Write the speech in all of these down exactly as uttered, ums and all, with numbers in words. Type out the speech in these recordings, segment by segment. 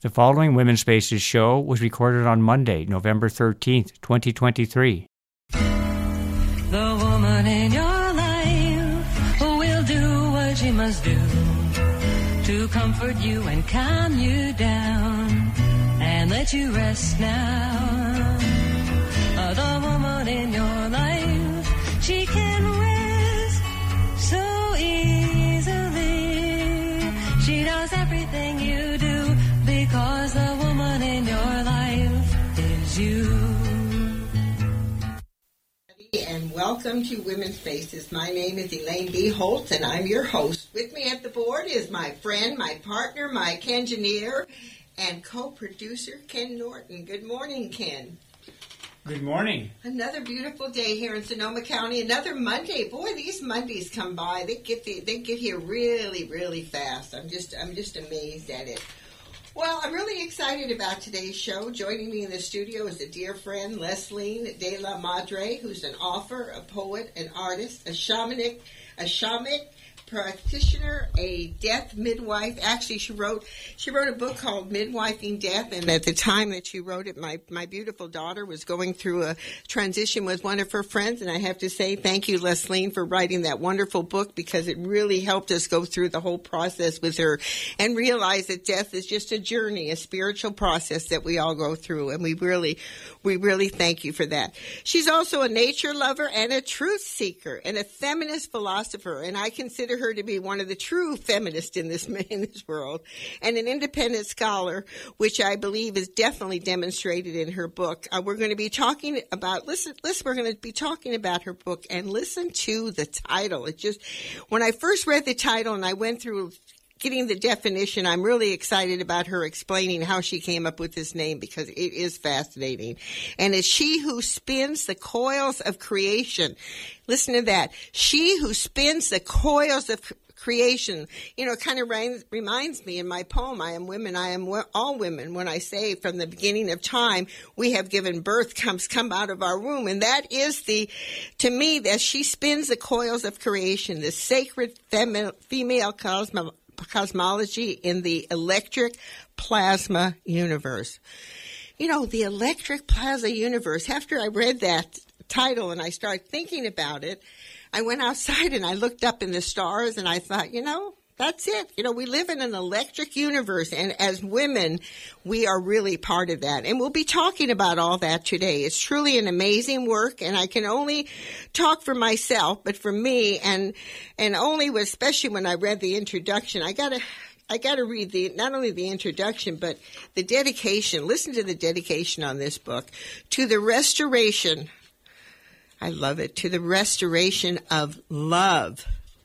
The following Women's Spaces show was recorded on Monday, November thirteenth, twenty twenty-three. The woman in your life who will do what she must do to comfort you and calm you down and let you rest now. Uh, the woman in your life, she can rest so easily. She knows everything you do because the woman in your life is you. And welcome to Women's Spaces. My name is Elaine B. Holtz, and I'm your host. With me at the board is my friend, my partner, my Kengineer, and co-producer, Ken Norton. Good morning, Ken. Good morning. Another beautiful day here in Sonoma County. Another Monday. Boy, these Mondays come by. They get the, they get here really, really fast. I'm just I'm just amazed at it. Well, I'm really excited about today's show. Joining me in the studio is a dear friend, Lesline de la Madre, who's an author, a poet, an artist, a shamanic, a shamanic practitioner, a death midwife. Actually, she wrote she wrote a book called Midwifing Death, and at the time that she wrote it, my, my beautiful daughter was going through a transition with one of her friends, and I have to say thank you, Lesline, for writing that wonderful book, because it really helped us go through the whole process with her and realize that death is just a journey, a spiritual process that we all go through, and we really, we really thank you for that. She's also a nature lover and a truth seeker and a feminist philosopher, and I consider her to be one of the true feminists in this in this world, and an independent scholar, which I believe is definitely demonstrated in her book. Uh, we're going to be talking about listen, listen. We're going to be talking about her book, and listen to the title. It just when I first read the title and I went through getting the definition, I'm really excited about her explaining how she came up with this name, because it is fascinating. And it's she who spins the coils of creation. Listen to that. She who spins the coils of creation. You know, it kind of reminds me in my poem, I am women, I am all women, when I say from the beginning of time, we have given birth, comes come out of our womb. And that is the, to me, that she spins the coils of creation, the sacred femi- female cosmo. cosmology in the electric plasma universe. You know, the electric plasma universe, after I read that title and I started thinking about it, I went outside and I looked up in the stars and I thought, you know, that's it. You know, we live in an electric universe, and as women, we are really part of that. And we'll be talking about all that today. It's truly an amazing work, and I can only talk for myself, but for me, and and only, especially when I read the introduction, I gotta I gotta read the not only the introduction, but the dedication. Listen to the dedication on this book. To the restoration, I love it, to the restoration of love.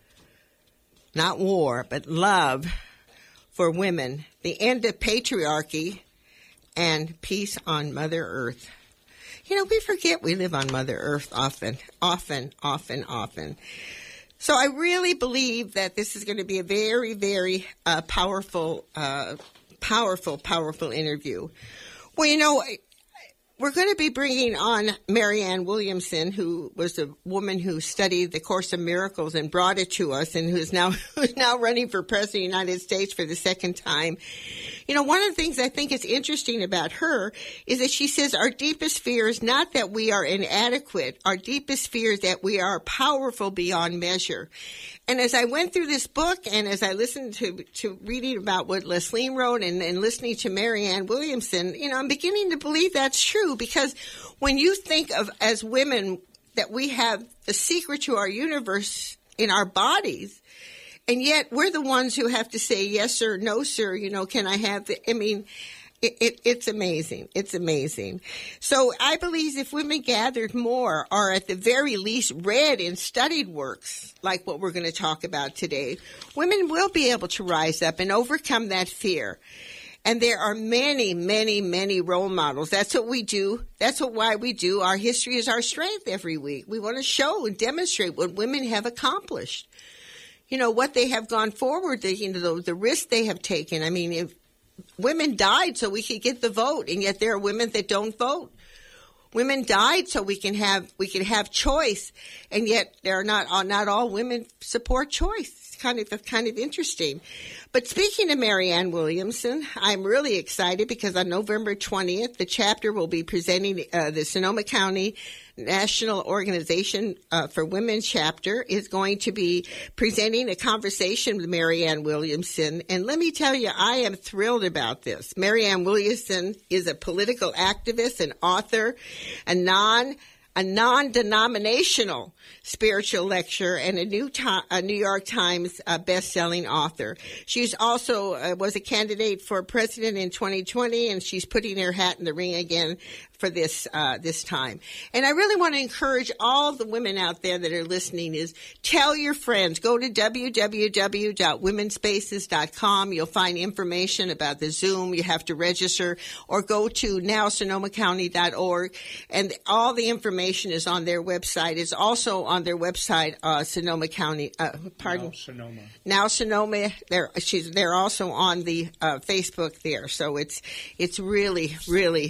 Not war, but love for women, the end of patriarchy, and peace on Mother Earth. You know, we forget we live on Mother Earth often, often, often, often. So I really believe that this is going to be a very, very uh, powerful, uh, powerful, powerful interview. Well, you know, we're going to be bringing on Marianne Williamson, who was a woman who studied the Course of Miracles and brought it to us, and who's now who's now running for President of the United States for the second time. You know, one of the things I think is interesting about her is that she says our deepest fear is not that we are inadequate. Our deepest fear is that we are powerful beyond measure. And as I went through this book, and as I listened to, to reading about what Lesline wrote, and, and listening to Marianne Williamson, you know, I'm beginning to believe that's true, because when you think of, as women, that we have the secret to our universe in our bodies, and yet we're the ones who have to say yes sir, no sir, you know, can I have the, I mean, It, it, it's amazing. It's amazing. So I believe if women gathered more, or at the very least read and studied works like what we're going to talk about today, women will be able to rise up and overcome that fear. And there are many, many, many role models. That's what we do. That's what why we do. Our history is our strength every week. We want to show and demonstrate what women have accomplished. You know, what they have gone forward, the, you know, the, the risks they have taken. I mean, if women died so we could get the vote, and yet there are women that don't vote. Women died so we can have we can have choice, and yet there are not all not all women support choice. It's kind of that's kind of interesting. But speaking of Marianne Williamson, I'm really excited because on November twentieth, the chapter will be presenting uh, the Sonoma County National Organization uh, for Women chapter is going to be presenting a conversation with Marianne Williamson. And let me tell you, I am thrilled about this. Marianne Williamson is a political activist, an author, a non a non-denominational spiritual lecturer, and a New, Ti- a New York Times uh, best-selling author. She's also uh, was a candidate for president in twenty twenty, and she's putting her hat in the ring again for this uh, this time. And I really want to encourage all the women out there that are listening is tell your friends. Go to w w w dot women spaces dot com. You'll find information about the Zoom. You have to register, or go to now sonoma county dot org, and all the information is on their website. It's also on their website, uh, Sonoma County. Uh, pardon, Now Sonoma. Now Sonoma. They're she's they're also on the uh, Facebook there. So it's it's really really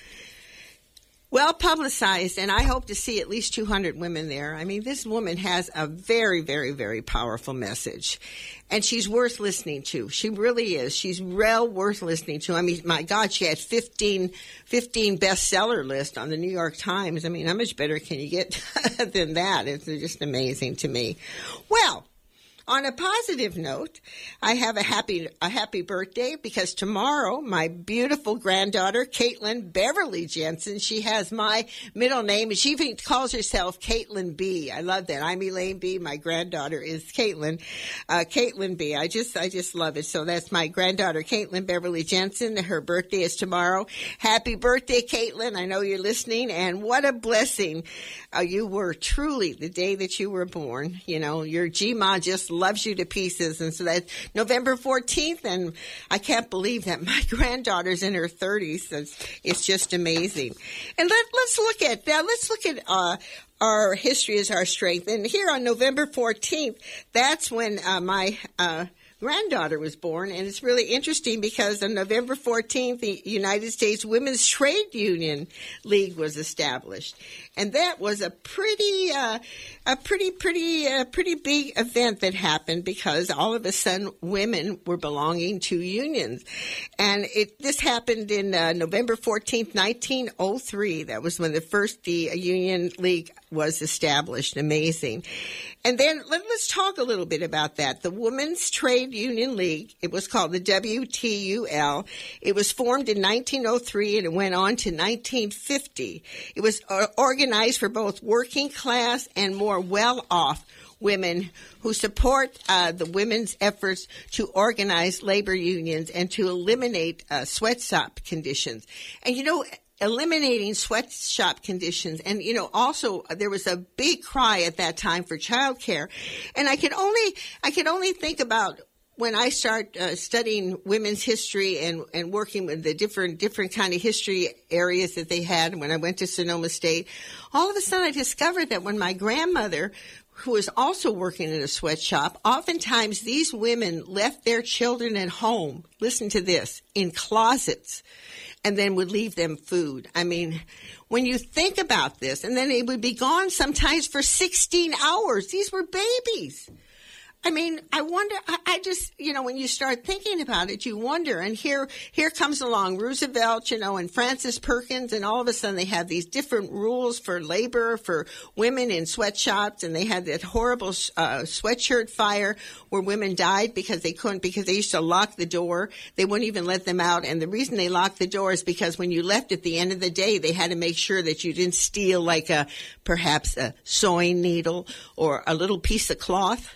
well publicized, and I hope to see at least two hundred women there. I mean, this woman has a very, very, very powerful message, and she's worth listening to. She really is. She's well worth listening to. I mean, my God, she had fifteen, fifteen bestseller list on the New York Times. I mean, how much better can you get than that? It's just amazing to me. Well, on a positive note, I have a happy a happy birthday because tomorrow my beautiful granddaughter, Caitlin Beverly Jensen, she has my middle name, and she even calls herself Caitlin B. I love that. I'm Elaine B. My granddaughter is Caitlin, uh, Caitlin B. I just I just love it. So that's my granddaughter, Caitlin Beverly Jensen. Her birthday is tomorrow. Happy birthday, Caitlin. I know you're listening, and what a blessing uh, you were truly the day that you were born. You know, your G-Ma just loves you to pieces. And so that's November fourteenth, and I can't believe that my granddaughter's in her thirties. It's, it's just amazing. And let, let's look at now. Let's look at uh, our history as our strength. And here on November fourteenth, that's when uh, my uh, granddaughter was born. And it's really interesting because on November fourteenth, the United States Women's Trade Union League was established. And that was a pretty, uh, a pretty, pretty, uh, pretty big event that happened because all of a sudden women were belonging to unions. And it, this happened in uh, November fourteenth, nineteen oh three. That was when the first the uh, Union League was established. Amazing. And then let, let's talk a little bit about that. The Women's Trade Union League, it was called the W T U L. It was formed in nineteen oh three, and it went on to nineteen fifty. It was uh, organized for both working class and more well-off women who support uh, the women's efforts to organize labor unions and to eliminate uh, sweatshop conditions. And, you know, eliminating sweatshop conditions. And, you know, also there was a big cry at that time for childcare. And I could only, I could only think about when I start uh, studying women's history and, and working with the different, different kind of history areas that they had when I went to Sonoma State, all of a sudden I discovered that when my grandmother, who was also working in a sweatshop, oftentimes these women left their children at home, listen to this, in closets, and then would leave them food. I mean, when you think about this, and then they would be gone sometimes for sixteen hours. These were babies. I mean, I wonder, I, I just, you know, when you start thinking about it, you wonder. And here, here comes along Roosevelt, you know, and Francis Perkins, and all of a sudden they have these different rules for labor, for women in sweatshops, and they had that horrible uh, sweatshirt fire where women died because they couldn't, because they used to lock the door. They wouldn't even let them out. And the reason they locked the door is because when you left at the end of the day, they had to make sure that you didn't steal like a, perhaps a sewing needle or a little piece of cloth.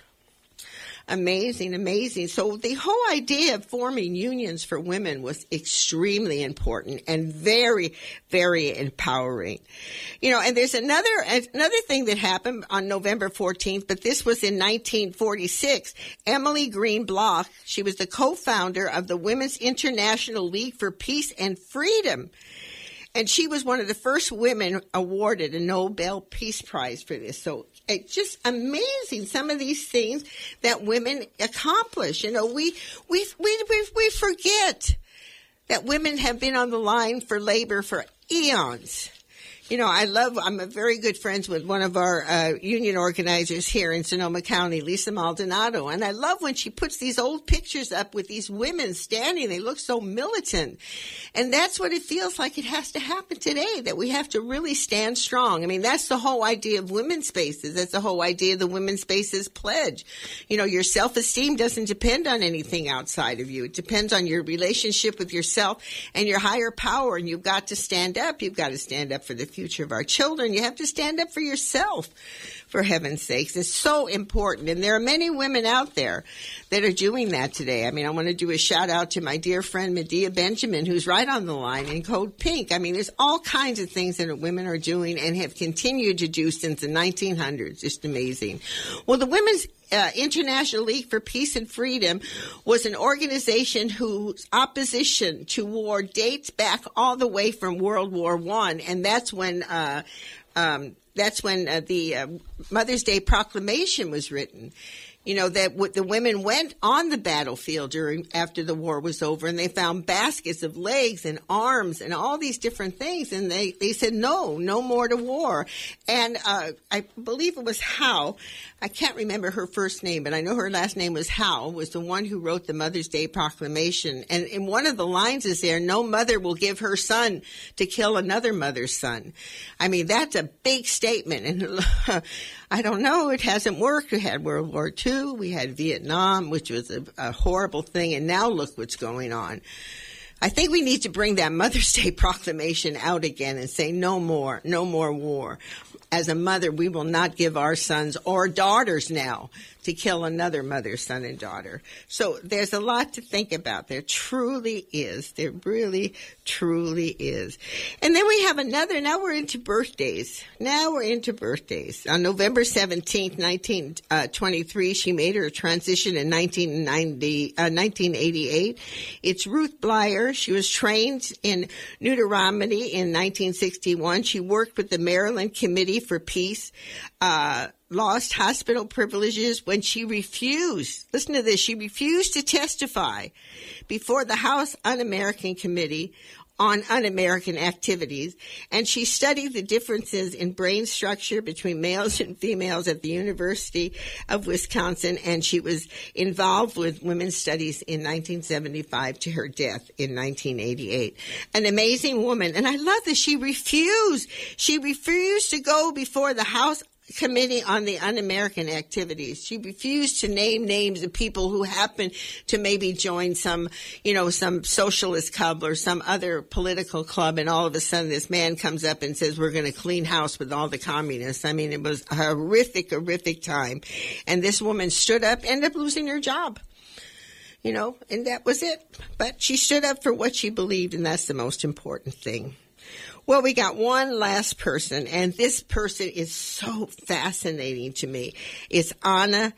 Amazing, amazing. So the whole idea of forming unions for women was extremely important and very, very empowering. You know, and there's another another thing that happened on November fourteenth, but this was in nineteen forty-six. Emily Green Bloch, she was the co-founder of the Women's International League for Peace and Freedom. And she was one of the first women awarded a Nobel Peace Prize for this. So it's just amazing, some of these things that women accomplish. You know, we we we we, we forget that women have been on the line for labor for eons. You know, I love, I'm a very good friends with one of our uh, union organizers here in Sonoma County, Lisa Maldonado. And I love when she puts these old pictures up with these women standing. They look so militant. And that's what it feels like it has to happen today, that we have to really stand strong. I mean, that's the whole idea of women's spaces. That's the whole idea of the Women's Spaces Pledge. You know, your self-esteem doesn't depend on anything outside of you. It depends on your relationship with yourself and your higher power. And you've got to stand up. You've got to stand up for the future of our children. You have to stand up for yourself, for heaven's sakes. It's so important. And there are many women out there that are doing that today. I mean, I want to do a shout out to my dear friend Medea Benjamin, who's right on the line in Code Pink. I mean, there's all kinds of things that women are doing and have continued to do since the nineteen hundreds. Just amazing. Well, the Women's Uh, International League for Peace and Freedom was an organization whose opposition to war dates back all the way from World War One, and that's when uh, um, that's when uh, the uh, Mother's Day Proclamation was written. You know, that w- the women went on the battlefield during after the war was over, and they found baskets of legs and arms and all these different things, and they, they said, no, no more to war. And uh, I believe it was Howe. I can't remember her first name, but I know her last name was Howe, was the one who wrote the Mother's Day Proclamation. And in one of the lines is there, no mother will give her son to kill another mother's son. I mean, that's a big statement. And I don't know, it hasn't worked. We had World War Two, we had Vietnam, which was a, a horrible thing, and now look what's going on. I think we need to bring that Mother's Day Proclamation out again and say no more, no more war. As a mother, we will not give our sons or daughters now to kill another mother, son, and daughter. So there's a lot to think about. There truly is. There really, truly is. And then we have another. Now we're into birthdays. Now we're into birthdays. On November seventeenth, nineteen twenty-three, she made her transition in nineteen ninety, uh, nineteen eighty-eight. It's Ruth Bleier. She was trained in Deuteronomy in nineteen sixty-one. She worked with the Maryland Committee for Peace, uh, lost hospital privileges when she refused, listen to this, she refused to testify before the House Un-American Committee on Un-American Activities, and she studied the differences in brain structure between males and females at the University of Wisconsin, and she was involved with women's studies in nineteen seventy-five to her death in nineteen eighty-eight. An amazing woman, and I love this. She refused. She refused to go before the House Committee on the Un-American Activities. She refused to name names of people who happen to maybe join some, you know, some socialist club or some other political club, and all of a sudden this man comes up and says, we're going to clean house with all the communists. I mean, it was a horrific, horrific time. And this woman stood up, ended up losing her job. You know, and that was it. But she stood up for what she believed, and that's the most important thing. Well, we got one last person, and this person is so fascinating to me. It's Ana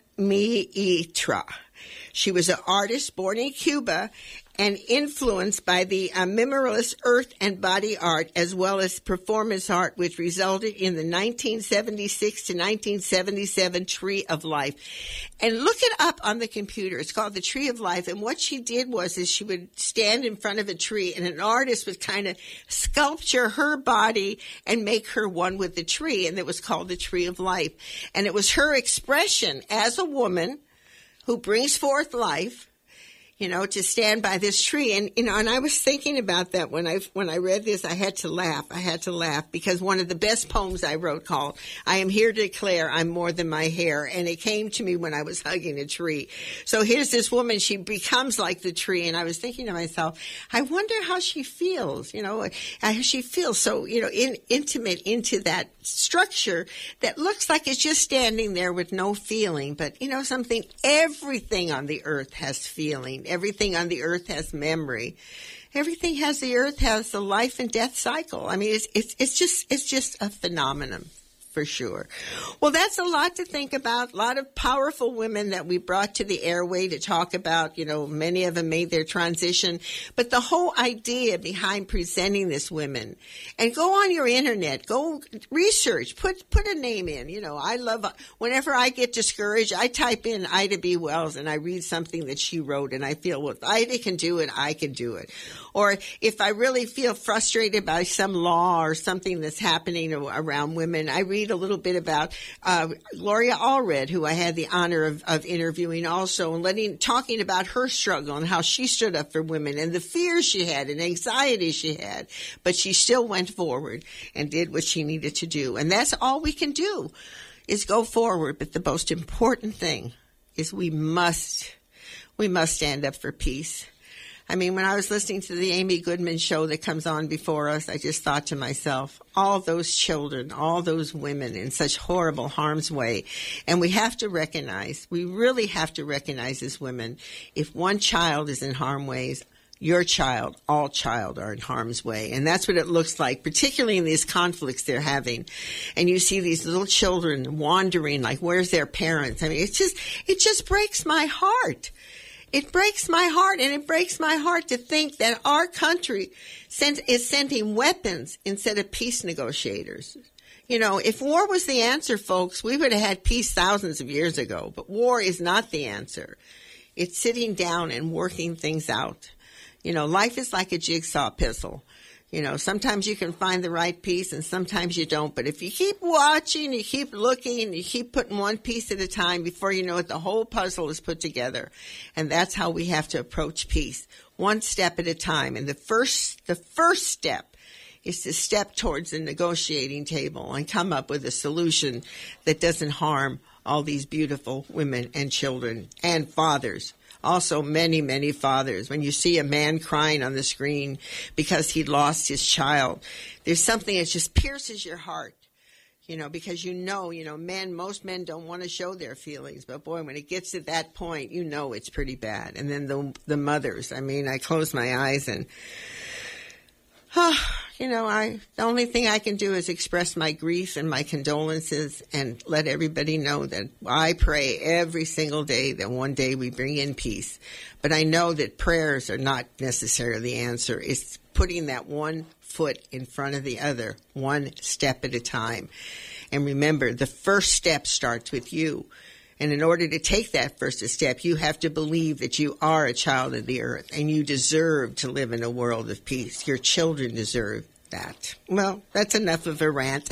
Mitra. She was an artist born in Cuba and influenced by the uh, minimalist earth and body art as well as performance art, which resulted in the nineteen seventy-six to nineteen seventy-seven Tree of Life. And look it up on the computer. It's called the Tree of Life. And what she did was is she would stand in front of a tree, and an artist would kind of sculpture her body and make her one with the tree. And it was called the Tree of Life. And it was her expression as a woman who brings forth life, you know, to stand by this tree. And, you know, and I was thinking about that when I, when I read this, I had to laugh. I had to laugh because one of the best poems I wrote called, I Am Here to Declare I'm More Than My Hair. And it came to me when I was hugging a tree. So here's this woman, she becomes like the tree. And I was thinking to myself, I wonder how she feels, you know, how she feels so, you know, in, intimate into that structure that looks like it's just standing there with no feeling. But, you know, something, everything on the earth has feeling. Everything on the earth has memory. Everything has the earth has the life and death cycle. I mean, it's it's it's just it's just a phenomenon, for sure. Well, that's a lot to think about. A lot of powerful women that we brought to the airway to talk about. You know, many of them made their transition. But the whole idea behind presenting this women, and go on your internet, go research, put put a name in. You know, I love, whenever I get discouraged, I type in Ida B. Wells and I read something that she wrote, and I feel, well, if Ida can do it, I can do it. Or if I really feel frustrated by some law or something that's happening around women, I read a little bit about uh, Gloria Allred, who I had the honor of, of interviewing also, and letting talking about her struggle and how she stood up for women and the fears she had and anxiety she had, but she still went forward and did what she needed to do. And that's all we can do, is go forward. But the most important thing is we must, we must stand up for peace. I mean, when I was listening to the Amy Goodman show that comes on before us, I just thought to myself, all those children, all those women in such horrible harm's way. And we have to recognize, we really have to recognize as women, if one child is in harm's ways, your child, all child are in harm's way. And that's what it looks like, particularly in these conflicts they're having. And you see these little children wandering, like, where's their parents? I mean, it's just, it just breaks my heart. It breaks my heart, and it breaks my heart to think that our country send, is sending weapons instead of peace negotiators. You know, if war was the answer, folks, we would have had peace thousands of years ago. But war is not the answer. It's sitting down and working things out. You know, life is like a jigsaw puzzle. You know, sometimes you can find the right piece and sometimes you don't. But if you keep watching, you keep looking, and you keep putting one piece at a time, before you know it, the whole puzzle is put together. And that's how we have to approach peace, one step at a time. And the first, the first step is to step towards the negotiating table and come up with a solution that doesn't harm all these beautiful women and children and fathers. Also, many, many fathers. When you see a man crying on the screen because he lost his child, there's something that just pierces your heart, you know, because you know, you know, men, most men don't want to show their feelings. But, boy, when it gets to that point, you know it's pretty bad. And then the the mothers. I mean, I close my eyes and, oh, you know, I the only thing I can do is express my grief and my condolences and let everybody know that I pray every single day that one day we bring in peace. But I know that prayers are not necessarily the answer. It's putting that one foot in front of the other, one step at a time. And remember, the first step starts with you. And in order to take that first step, you have to believe that you are a child of the earth and you deserve to live in a world of peace. Your children deserve that. Well, that's enough of a rant.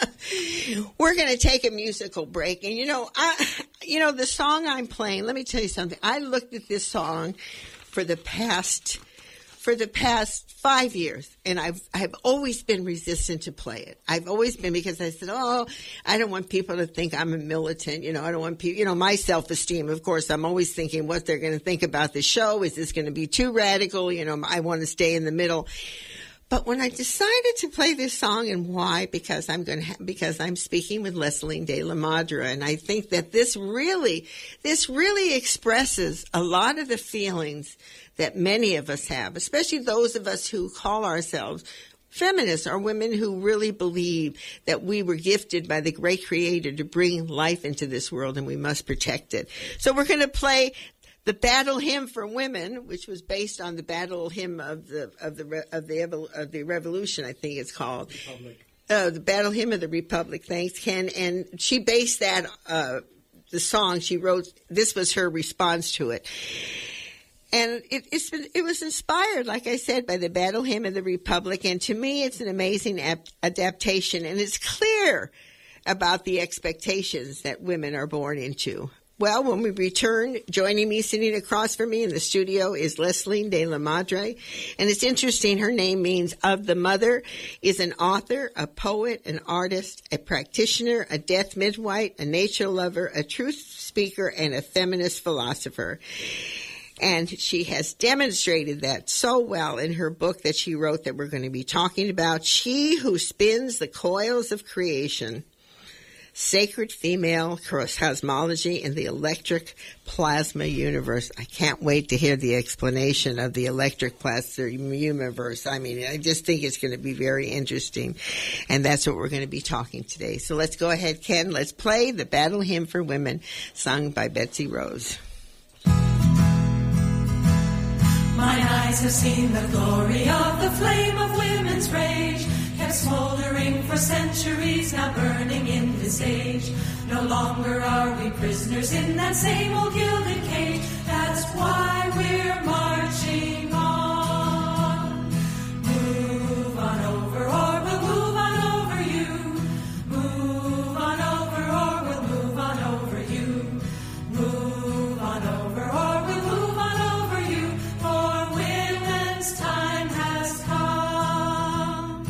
We're going to take a musical break. And, you know, I, you know, the song I'm playing, let me tell you something. I looked at this song for the past for the past five years, and I've I've always been resistant to play it. I've always been, because I said, oh, I don't want people to think I'm a militant. You know, I don't want people, you know, my self-esteem, of course, I'm always thinking what they're going to think about the show. Is this going to be too radical? You know, I want to stay in the middle. But when I decided to play this song, and why? Because I'm going to ha- because I'm speaking with Leslie de la Madra, and I think that this really, this really expresses a lot of the feelings that many of us have, especially those of us who call ourselves feminists, or women who really believe that we were gifted by the great Creator to bring life into this world, and we must protect it. So we're going to play the Battle Hymn for Women, which was based on the Battle Hymn of the of the of the of the Revolution, I think it's called. Republic. Uh, the Battle Hymn of the Republic. Thanks, Ken. And she based that uh, the song she wrote. This was her response to it. And it, it's been, it was inspired, like I said, by the Battle Hymn of the Republic. And to me, it's an amazing ap- adaptation. And it's clear about the expectations that women are born into. Well, when we return, joining me, sitting across from me in the studio, is Leslie de la Madra. And it's interesting, her name means of the mother, is an author, a poet, an artist, a practitioner, a death midwife, a nature lover, a truth speaker, and a feminist philosopher. And she has demonstrated that so well in her book that she wrote that we're going to be talking about, She Who Spins the Coils of Creation. Sacred Female Cosmology in the Electric Plasma Universe. I can't wait to hear the explanation of the electric plasma universe. I mean, I just think it's going to be very interesting, and that's what we're going to be talking today. So let's go ahead, Ken. Let's play the Battle Hymn for Women, sung by Betsy Rose. Mine eyes have seen the glory of the flame of women's rage, kept smoldering for centuries, now burning in this age. No longer are we prisoners in that same old gilded cage. That's why we're marching on. Move on over, or we'll move on over you. Move on over, or we'll move on over you. Move on over, or we'll move on over you. For women's time has come.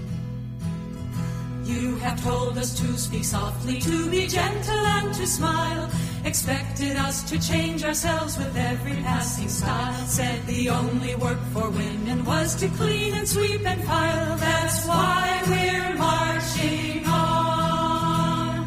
You have told us to speak softly, to be gentle and to smile. Expected us to change ourselves with every passing style. Said the only work for women was to clean and sweep and file. That's why we're marching on.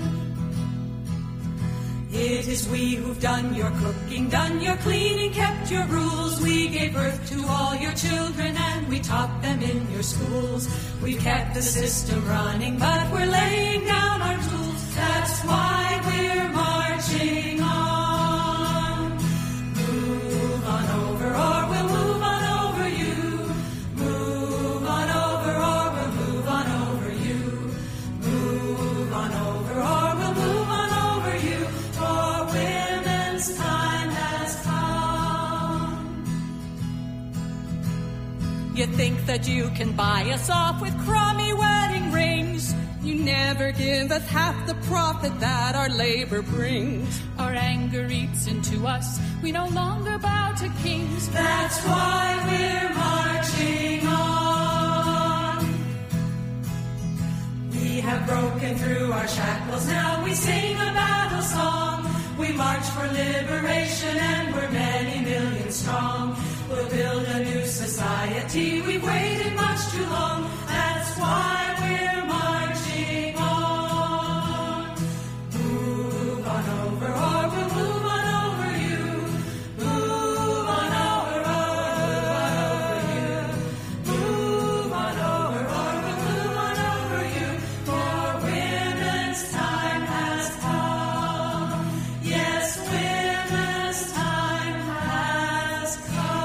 It is we who've done your cooking, done your cleaning, kept your rules. We gave birth to all your children and we taught them in your schools. We've kept the system running, but we're laying down our tools. That's why we're marching on. Move on over, or we'll move on over you. Move on over, or we'll move on over you. Move on over, or we'll move on over you. For women's time has come. You think that you can buy us off with crummy wedding rings. You never give us half the profit that our labor brings. Our anger eats into us. We no longer bow to kings. That's why we're marching on. We have broken through our shackles. Now we sing a battle song. We march for liberation and we're many millions strong. We'll build a new society. We've waited much too long. That's why we're marching on. Move on over, or we'll move on over you. Move on over, or we'll move on over you. Move on over, or we'll move on over you. For women's time has come. Yes, women's time has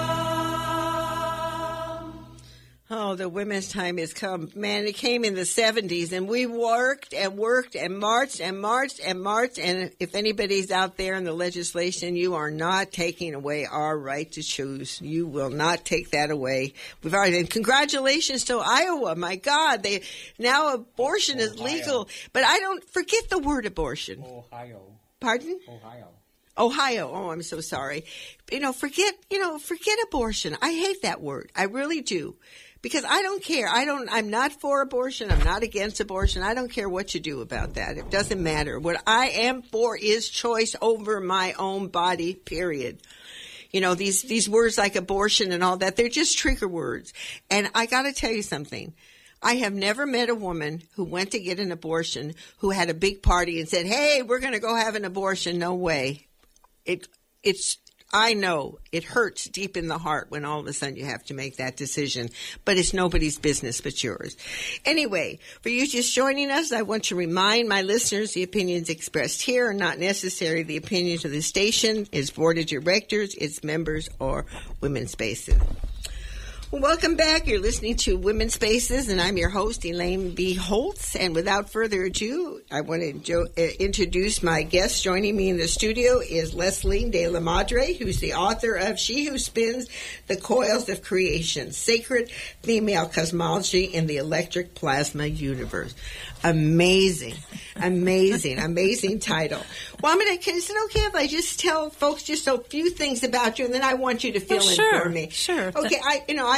come. Oh, the women's time has come. Man, it came in the seventies, and we worked and worked and marched and marched and marched. And if anybody's out there in the legislation, you are not taking away our right to choose. You will not take that away. We've already, and congratulations to Iowa. My God, they now abortion is Ohio. legal. But I don't forget the word abortion. Ohio. Pardon? Ohio. Ohio. Oh, I'm so sorry. You know, forget, you know, forget abortion. I hate that word. I really do. Because I don't care. I don't, I'm not for abortion. I'm not against abortion. I don't care what you do about that. It doesn't matter. What I am for is choice over my own body, period. You know, these, these words like abortion and all that, they're just trigger words. And I got to tell you something. I have never met a woman who went to get an abortion who had a big party and said, hey, we're going to go have an abortion. No way. It, it's, I know it hurts deep in the heart when all of a sudden you have to make that decision, but it's nobody's business but yours. Anyway, for you just joining us, I want to remind my listeners the opinions expressed here are not necessarily the opinions of the station, its board of directors, its members, or Women's Spaces. Well, welcome back. You're listening to Women's Spaces, and I'm your host, Elaine B. Holtz. And without further ado, I want to jo- uh, introduce my guest. Joining me in the studio is Leslie de la Madre, who's the author of She Who Spins the Coils of Creation, Sacred Female Cosmology in the Electric Plasma Universe. Amazing, amazing, amazing title. Well, I'm gonna. Is it okay if I just tell folks just a few things about you, and then I want you to fill oh, in sure, for me? Sure. Okay. I, you know, I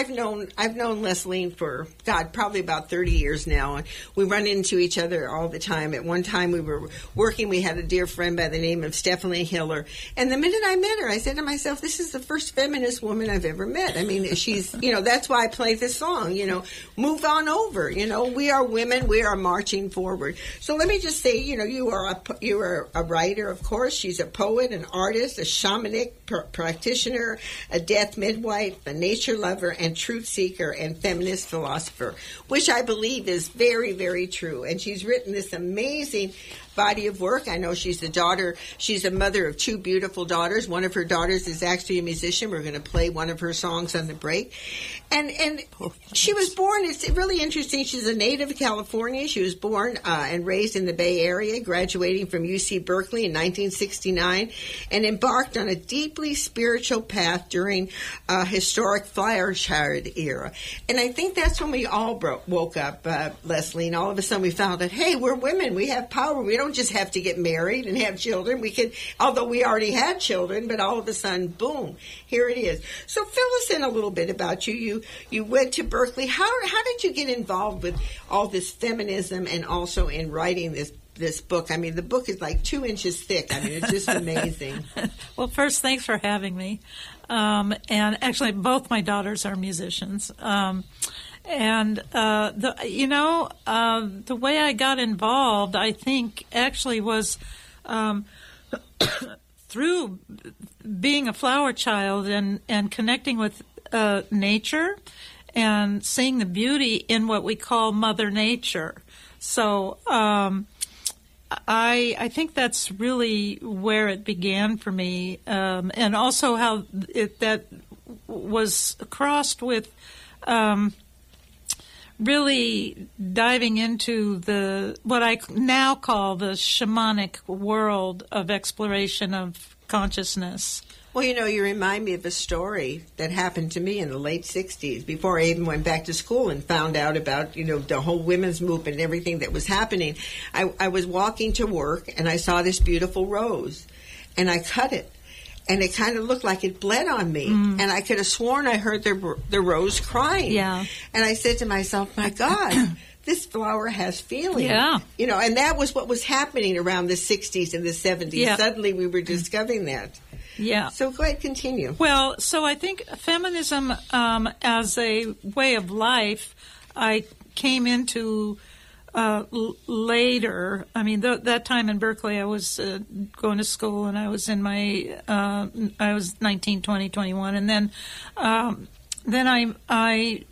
I've known I've known Leslie for God probably about thirty years now, and we run into each other all the time. At one time we were working, we had a dear friend by the name of Stephanie Hiller, and the minute I met her, I said to myself, "This is the first feminist woman I've ever met." I mean, she's you know that's why I play this song. You know, move on over. You know, we are women. We are marching forward. So let me just say, you know, you are a you are a writer, of course. She's a poet, an artist, a shamanic pr- practitioner, a death midwife, a nature lover, and truth seeker, and feminist philosopher, which I believe is very, very true. And she's written this amazing body of work. I know she's the daughter, she's a mother of two beautiful daughters. One of her daughters is actually a musician. We're going to play one of her songs on the break. And and she was born, it's really interesting, she's a native of California. She was born uh, and raised in the Bay Area, graduating from U C Berkeley in nineteen sixty-nine, and embarked on a deeply spiritual path during a historic flower child era. And I think that's when we all broke, woke up, uh, Leslie, and all of a sudden we found out, hey, we're women, we have power, we don't just have to get married and have children. We could, although we already had children, but all of a sudden, boom, here it is. So fill us in a little bit about you. You you went to Berkeley. How how did you get involved with all this feminism and also in writing this this book? I mean, the book is like two inches thick. I mean, it's just amazing. Well, first, thanks for having me. Um, and actually, both my daughters are musicians. Um, and, uh, the you know, uh, the way I got involved, I think, actually was um, through being a flower child and, and connecting with uh, nature and seeing the beauty in what we call Mother Nature. So um, I I think that's really where it began for me, um, and also how it, that was crossed with um, really diving into the what I now call the shamanic world of exploration of consciousness. Well, you know, you remind me of a story that happened to me in the late sixties, before I even went back to school and found out about, you know, the whole women's movement and everything that was happening. I, I was walking to work, and I saw this beautiful rose, and I cut it, and it kind of looked like it bled on me, mm. and I could have sworn I heard the, the rose crying. Yeah. And I said to myself, my God, this flower has feeling. Yeah. You know, and that was what was happening around the sixties and the seventies. Yeah. Suddenly we were discovering that. Yeah. So go ahead, continue. Well, so I think feminism um, as a way of life, I came into uh, l- later. I mean, th- that time in Berkeley, I was uh, going to school, and I was in my, uh, I was nineteen, twenty, twenty-one, and then, um, then I, I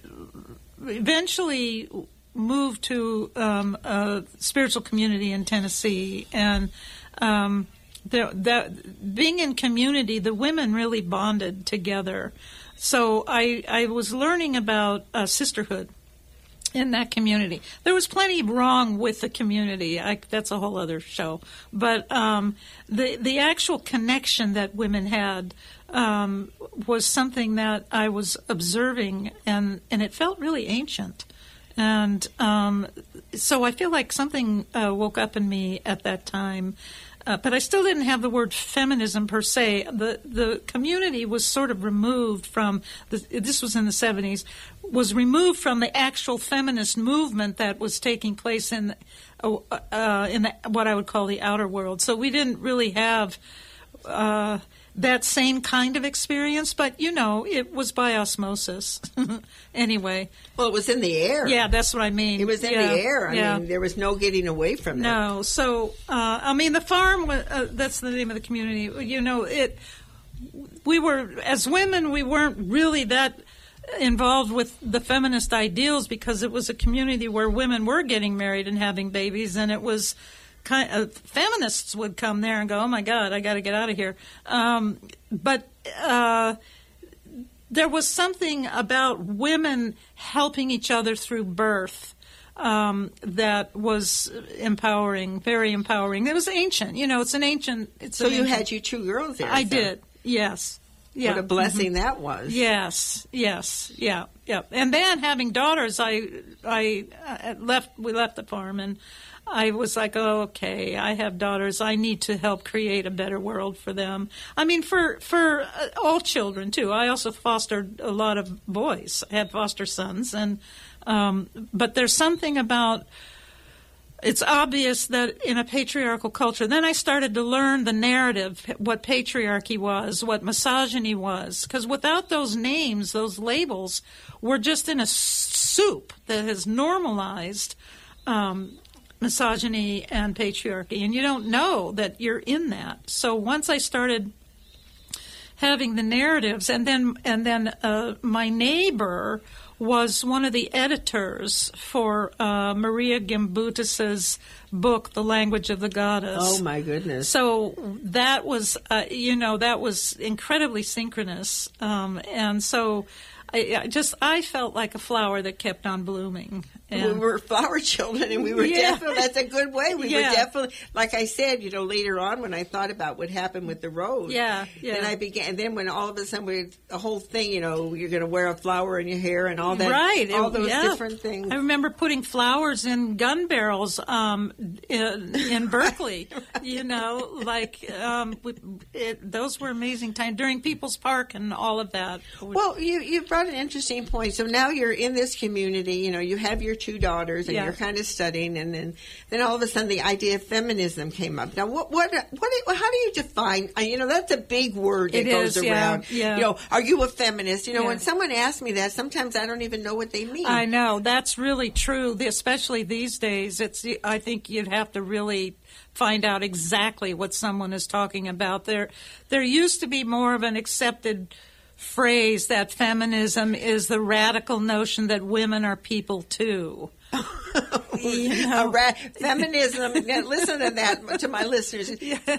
eventually moved to um, a spiritual community in Tennessee, and um, The, that being in community, the women really bonded together. So I, I was learning about uh, sisterhood in that community. There was plenty wrong with the community. I, that's a whole other show. But um, the the actual connection that women had um, was something that I was observing, and, and it felt really ancient. And um, so I feel like something uh, woke up in me at that time. Uh, but I still didn't have the word feminism per se. The the community was sort of removed from, the, this was in the seventies, was removed from the actual feminist movement that was taking place in, uh, uh, in the, what I would call the outer world. So we didn't really have uh, that same kind of experience, but, you know, it was by osmosis. Anyway. Well, it was in the air. Yeah, that's what I mean. It was in yeah. the air. I yeah. mean, there was no getting away from it. No. So, uh, I mean, the farm, uh, that's the name of the community. You know, it. We were, as women, we weren't really that involved with the feminist ideals because it was a community where women were getting married and having babies, and it was kind of, feminists would come there and go, oh, my God, I got to get out of here. Um, but uh, there was something about women helping each other through birth um, that was empowering, very empowering. It was ancient. You know, it's an ancient... It's so an you ancient, had your two girls there. I so. did, yes. Yeah. What a blessing mm-hmm. that was. Yes, yes, yeah, yeah. And then having daughters, I, I uh, left. We left the farm, and I was like, oh, okay, I have daughters. I need to help create a better world for them. I mean, for for uh, all children, too. I also fostered a lot of boys. I had foster sons. and um, But there's something about, it's obvious that in a patriarchal culture, then I started to learn the narrative, what patriarchy was, what misogyny was. Because without those names, those labels, we're just in a soup that has normalized um misogyny and patriarchy, and you don't know that you're in that. So once I started having the narratives, and then and then uh, my neighbor was one of the editors for uh, Maria Gimbutas's book, The Language of the Goddess. Oh, my goodness. So that was, uh, you know, that was incredibly synchronous. Um, and so I, I just, I felt like a flower that kept on blooming. And we were flower children, and we were Yeah. definitely, that's a good way. We Yeah. were definitely, like I said, you know, later on when I thought about what happened with the rose. Yeah, yeah. And I began, and then when all of a sudden we, the whole thing, you know, you're going to wear a flower in your hair and all that. Right. All It- those yeah. different things. I remember putting flowers in gun barrels um, in, in Berkeley. You know, like um, it, those were amazing times during People's Park and all of that. Well, you, you brought an interesting point. So now you're in this community, you know, you have your two daughters and Yeah. you're kind of studying, and then, then all of a sudden the idea of feminism came up. Now, what, what, what, how do you define, uh, you know, that's a big word that It goes is, yeah, around. yeah. You know, are you a feminist? You know, Yeah. when someone asks me that, sometimes I don't even know what they mean. I know that's really true, especially these days. It's I think you'd have to really find out exactly what someone is talking about. There, there used to be more of an accepted phrase that feminism is the radical notion that women are people too. You know? A ra- feminism. Now, listen to that to my listeners.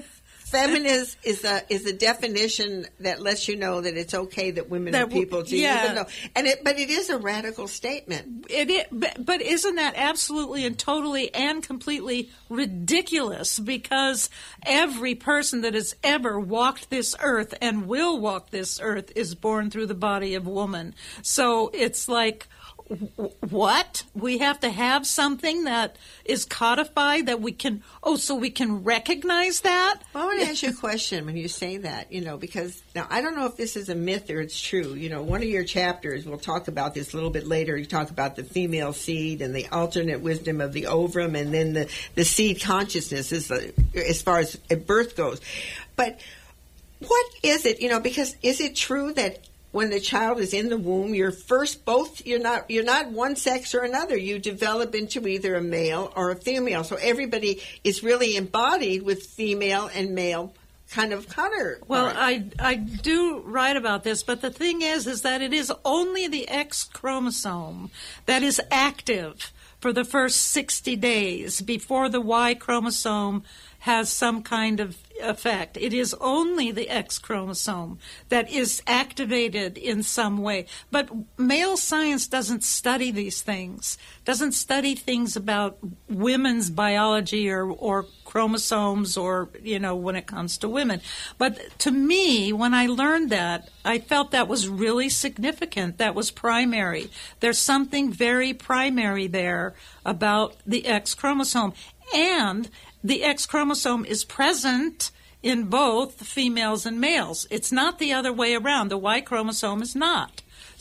Feminism is a is a definition that lets you know that it's okay that women That are w- people too. yeah. Even though, and it, but it is a radical statement. It is, but, but isn't that absolutely and totally and completely ridiculous? Because every person that has ever walked this earth and will walk this earth is born through the body of woman. So it's like, w- what? We have to have something that is codified that we can, oh, so we can recognize that? Well, I want to ask you a question when you say that, you know, because now I don't know if this is a myth or it's true. You know, one of your chapters, we'll talk about this a little bit later. You talk about the female seed and the alternate wisdom of the ovum, and then the, the seed consciousness is the, as far as birth goes. But what is it, you know, because is it true that when the child is in the womb, you're first both, you're not you're not one sex or another. You develop into either a male or a female. So everybody is really embodied with female and male kind of color. Well, I, I do write about this, but the thing is, is that it is only the X chromosome that is active for the first sixty days before the Y chromosome has some kind of effect. It is only the X chromosome that is activated in some way. But male science doesn't study these things, doesn't study things about women's biology or, or chromosomes or, you know, when it comes to women. But to me, when I learned that, I felt that was really significant. That was primary. There's something very primary there about the X chromosome. And the X chromosome is present in both females and males. It's not the other way around. The Y chromosome is not.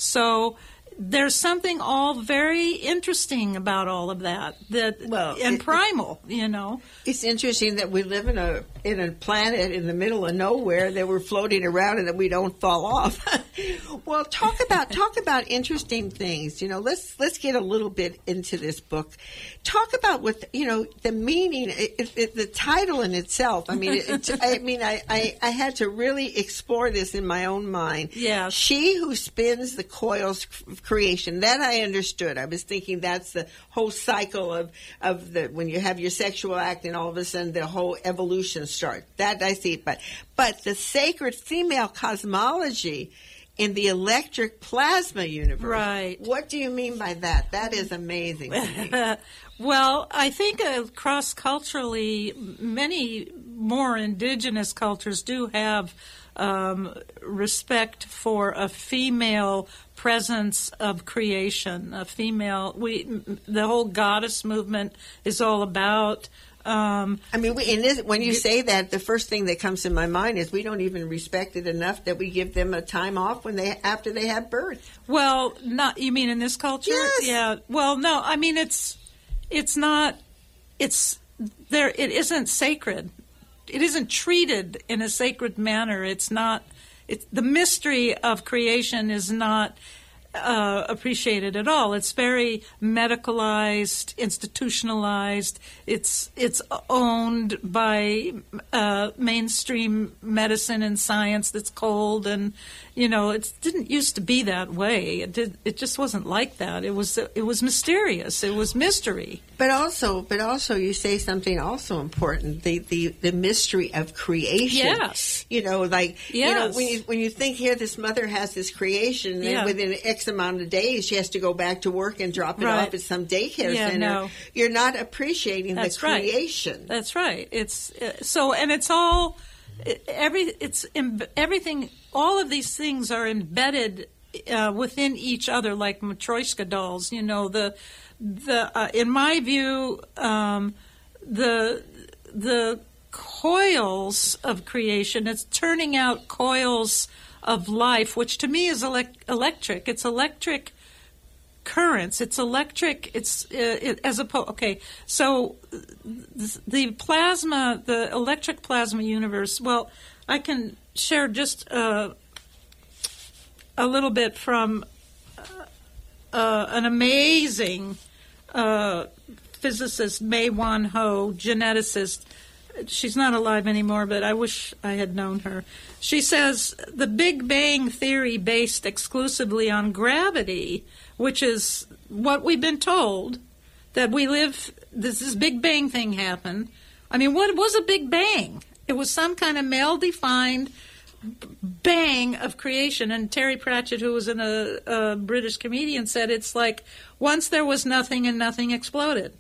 So there's something all very interesting about all of that. That Well, and it- primal, you know. It's interesting that we live in a in a planet in the middle of nowhere, that we're floating around and that we don't fall off. Well, talk about talk about interesting things. You know, let's let's get a little bit into this book. Talk about what you know the meaning, it, it, the title in itself. I mean, it, it, I mean, I, I I had to really explore this in my own mind. Yeah. She who spins the coils of creation. That I understood. I was thinking that's the whole cycle of of the when you have your sexual act and all of a sudden the whole evolution starts. That I see. But but the sacred female cosmology in the electric plasma universe. Right. What do you mean by that? That is amazing to me. Well, I think uh, cross-culturally, many more indigenous cultures do have um, respect for a female presence of creation, a female. We the whole goddess movement is all about. Um, I mean, we, in this, when you say that, the first thing that comes to my mind is we don't even respect it enough that we give them a time off when they after they have birth. Well, not you mean in this culture? Yes. Yeah. Well, no. I mean, it's it's not. It's there. It isn't sacred. It isn't treated in a sacred manner. It's not. It's the mystery of creation is not uh, appreciated at all. It's very medicalized, institutionalized. It's it's owned by uh, mainstream medicine and science that's cold, and you know it didn't used to be that way. It did. It just wasn't like that. It was it was mysterious. It was mystery. But also, but also, you say something also important: the the, the mystery of creation. Yes. You know, like Yes. you know when you when you think here, this mother has this creation, and Yeah. within X amount of days, she has to go back to work and drop it Right. off at some daycare Yeah, center. no. You're not appreciating That's the right. creation. That's right. It's uh, so, and it's all it- every. It's em- everything. All of these things are embedded uh, within each other, like Matryoshka dolls. You know, the the uh, in my view, um, the the coils of creation. It's turning out coils of life, which to me is elec- electric. It's electric currents. It's electric. It's uh, it, as opposed. Okay, so th- the plasma, the electric plasma universe. Well, I can share just uh, a little bit from uh, an amazing uh, physicist, Mae Wan Ho, geneticist. She's not alive anymore, but I wish I had known her. She says the Big Bang theory based exclusively on gravity, which is what we've been told, that we live, this, this Big Bang thing happened. I mean, what was a Big Bang? It was some kind of male-defined bang of creation. And Terry Pratchett, who was in a, a British comedian, said it's like once there was nothing and nothing exploded.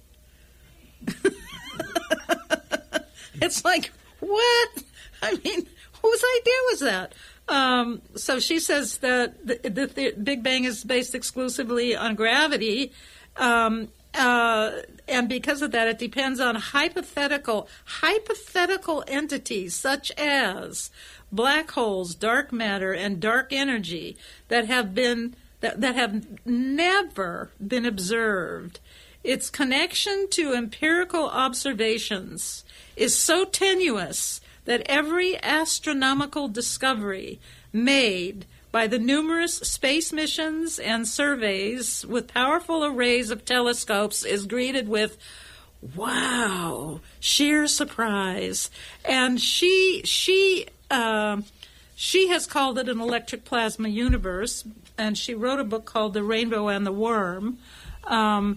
It's like, what? I mean, whose idea was that? Um, so she says that the, the, the Big Bang is based exclusively on gravity, um, uh, and because of that, it depends on hypothetical hypothetical entities such as black holes, dark matter, and dark energy that have been that, that have never been observed. Its connection to empirical observations is so tenuous that every astronomical discovery made by the numerous space missions and surveys with powerful arrays of telescopes is greeted with, wow, sheer surprise. And she she uh, she has called it an electric plasma universe, and she wrote a book called The Rainbow and the Worm, um,